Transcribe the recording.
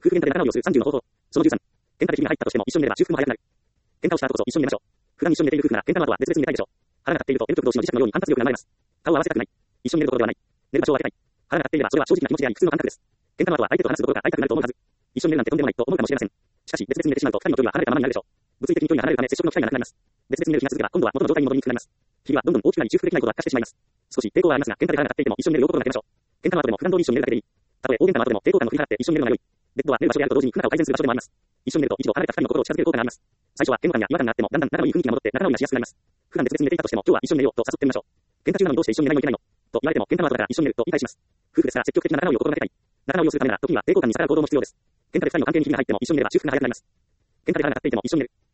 夫婦喧嘩で仲直りをする30の方法。その13。喧嘩で火が入ったとしても一緒に寝れば修復も早くなる。喧嘩をした後こそ一緒に寝ましょう。普段一緒に寝ている夫婦なら喧嘩の後は別々に寝たいでしょう。腹が立っていると L 極同士の磁石のように反発力が生まれます。顔を合わせたくない。一緒に寝るところではない。寝る場所を空けたい。腹が立っていればそれは正直な気持ちであり普通の感覚です。喧嘩の後は相手と話すことが会いたくなると思うはず。一緒に寝るなんてとんでもないと思うかもしれません。しかし別々に寝てしまうと二人の距離は離れたままになるでしょう。物理的に距離が離れるため接触の機会がなくなります。別々に寝る日が続けば今度は元の状態に戻りにくくなります。日々はどんどん大きくなり修復できないことが悪化してしまいます。少し抵抗はありますが喧嘩で腹が立っていても一緒に寝ることをなけましょう。喧嘩の後でも普段通り一緒に寝るだけでいい。たとえ大喧嘩の後でも抵抗感を振り払って一緒に寝るのが良い。ベッドは寝る場所であると同時に不仲を改善する場所でもあります。一緒に寝ると一度離れた二人の心を近づける効果があります。最初は嫌悪感や違和感があってもだんだん仲のいい雰囲気が戻って仲直りがしやすくなります。普段別々に寝ていたとしても今日は一緒に寝ようと誘ってみましょう。喧嘩中なのにどうして一緒に寝ないといけないのと言われても喧嘩の後だから一緒に寝ると言い返します。夫婦ですから積極的な仲直りを心がけたい。仲直りをするためなら時には抵抗感に逆らう行動も必要です。喧嘩で二人の関係に火が入っても一緒に寝れば修復が早くなります。喧嘩で腹が立っていても一緒に寝る。